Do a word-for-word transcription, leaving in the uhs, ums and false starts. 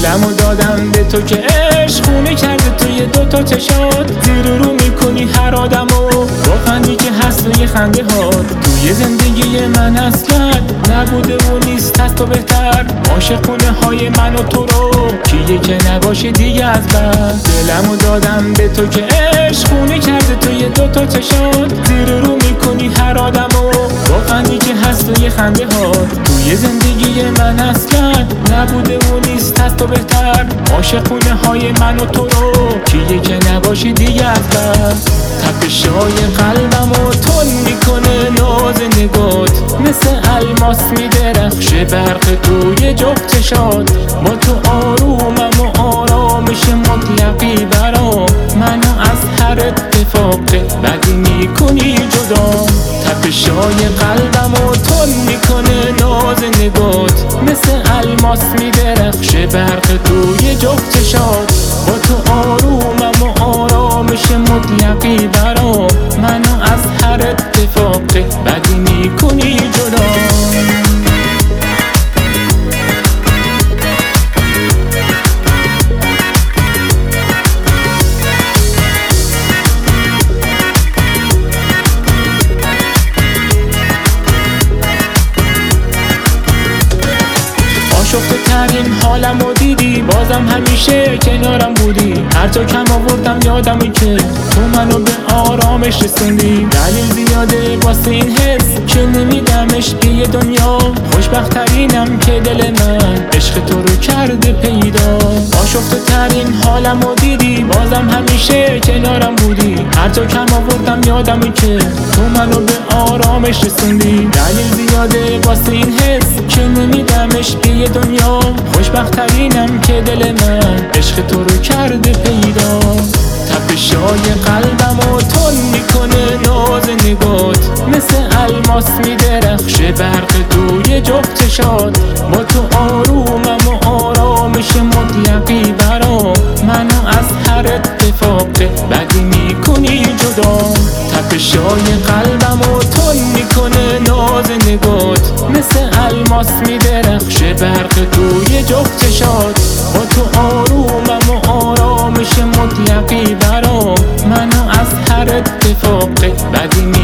دلمو دادم به تو که عشق خونه کرده توی دوتا چشات. زیر رو میکنی هر آدمو با خندی که هست توی خنده هات. توی زندگی من اصلا نبوده و نیست از تو بهتر. عاشقونه های من و تو رو کیه که نباشه دیگه از بس. دلمو دادم به تو که عشق خونه کرده توی دوتا چشات. زیر رو میکنی هر آدمو با خندی که هست توی خنده هات. توی زندگی من اصلا نبوده و نیست از تو بهتر. عاشقونه های من و تو رو کیه که نباشه دیگه از بس. تپشای قلبمو تون میکنه ناز نگات. مثل الماس میدرخشه برق توی جفت چشات. با تو آرومم و آرامش مطلقی برام. منو از هر اتفاق بدی میکنی جدا. تپشای قلبمو تون میکنه ناز نگات. مثل الماس میدرخشه برق توی جفت چشات. با تو آرومم و آرامش مطلقی برام. منو از هر اتفاق بدی میکنی جدا. آشفته ترین حالمو دیدی. بازم همیشه کنارم بودی. هر جا کم آوردم یادمی که تو منو به آرامش رسوندی. دلیل زیاده واسه این حس که نمیدمش به دنیا. خوشبخترینم که دل من عشق تو رو کرده پیدا. آشفته ترین حالمو دیدی. بازم همیشه کنارم بودی. هر جا کم آوردم یادمی که تو منو به آرامش رسوندی. دلیل زیاده واسه این حس که نمیدمش به دنیا. خوشبخترینم که دل من عشق تو رو کرده پیدا. تپشای قلبمو تون میکنه ناز نگات. مثل الماس میدرخشه برق توی جفت چشات. با تو آرومم و آرامش مطلقی برام. منو از هر اتفاق بدی میکنی جدا. تپشای قلبمو تون میکنه ناز نگات. مثل الماس میدرخشه برق توی جفت چشات. با تو آرومم و آرامش مطلقی برام. منو از هر اتفاق بدی